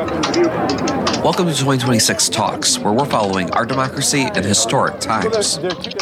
Welcome to 2026 Talks, where we're following our democracy in historic times.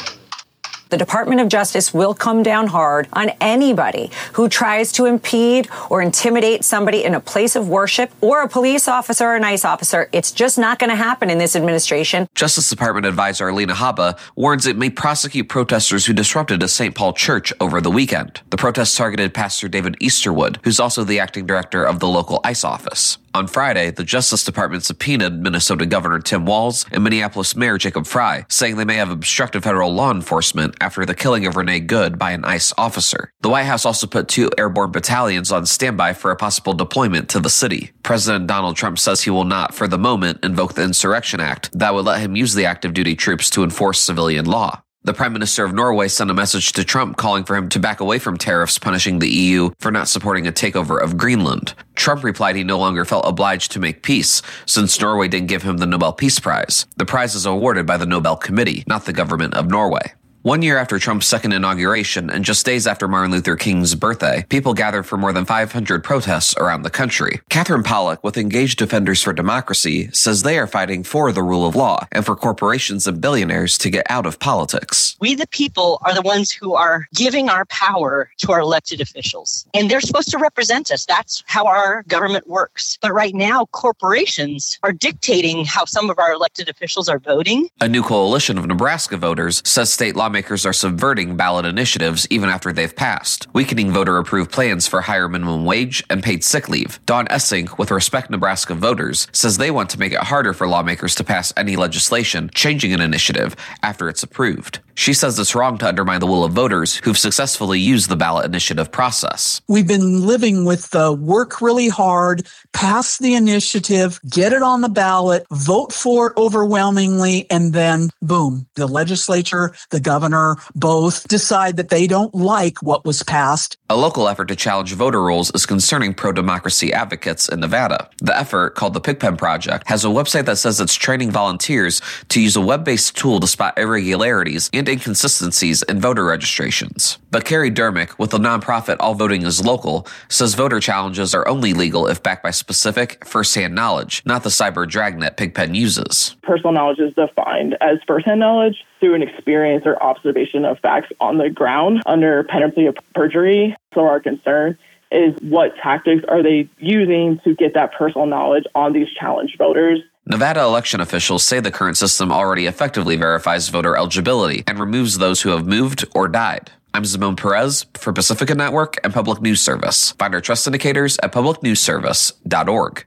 The Department of Justice will come down hard on anybody who tries to impede or intimidate somebody in a place of worship or a police officer or an ICE officer. It's just not going to happen in this administration. Justice Department advisor Alina Habba warns it may prosecute protesters who disrupted a St. Paul church over the weekend. The protests targeted Pastor David Easterwood, who's also the acting director of the local ICE office. On Friday, the Justice Department subpoenaed Minnesota Governor Tim Walz and Minneapolis Mayor Jacob Frey, saying they may have obstructed federal law enforcement after the killing of Renee Good by an ICE officer. The White House also put 2 airborne battalions on standby for a possible deployment to the city. President Donald Trump says he will not, for the moment, invoke the Insurrection Act that would let him use the active duty troops to enforce civilian law. The Prime Minister of Norway sent a message to Trump calling for him to back away from tariffs punishing the EU for not supporting a takeover of Greenland. Trump replied he no longer felt obliged to make peace, since Norway didn't give him the Nobel Peace Prize. The prize is awarded by the Nobel Committee, not the government of Norway. 1 year after Trump's second inauguration and just days after Martin Luther King's birthday, people gathered for more than 500 protests around the country. Catherine Pollock, with Engaged Defenders for Democracy, says they are fighting for the rule of law and for corporations and billionaires to get out of politics. We, the people, are the ones who are giving our power to our elected officials. And they're supposed to represent us. That's how our government works. But right now, corporations are dictating how some of our elected officials are voting. A new coalition of Nebraska voters says state lawmakers are subverting ballot initiatives even after they've passed, weakening voter-approved plans for higher minimum wage and paid sick leave. Dawn Essing, with Respect Nebraska Voters, says they want to make it harder for lawmakers to pass any legislation changing an initiative after it's approved. She says it's wrong to undermine the will of voters who've successfully used the ballot initiative process. We've been living with the work really hard, pass the initiative, get it on the ballot, vote for it overwhelmingly, and then boom, the legislature, the governor, both decide that they don't like what was passed. A local effort to challenge voter rolls is concerning pro-democracy advocates in Nevada. The effort, called the Pigpen Project, has a website that says it's training volunteers to use a web-based tool to spot irregularities and inconsistencies in voter registrations. But Carrie Dermick, with the nonprofit All Voting is Local, says voter challenges are only legal if backed by specific, first-hand knowledge, not the cyber dragnet Pigpen uses. Personal knowledge is defined as first-hand knowledge through an experience or observation of facts on the ground under penalty of perjury. So our concern is what tactics are they using to get that personal knowledge on these challenged voters. Nevada election officials say the current system already effectively verifies voter eligibility and removes those who have moved or died. I'm Simone Perez for Pacifica Network and Public News Service. Find our trust indicators at publicnewsservice.org.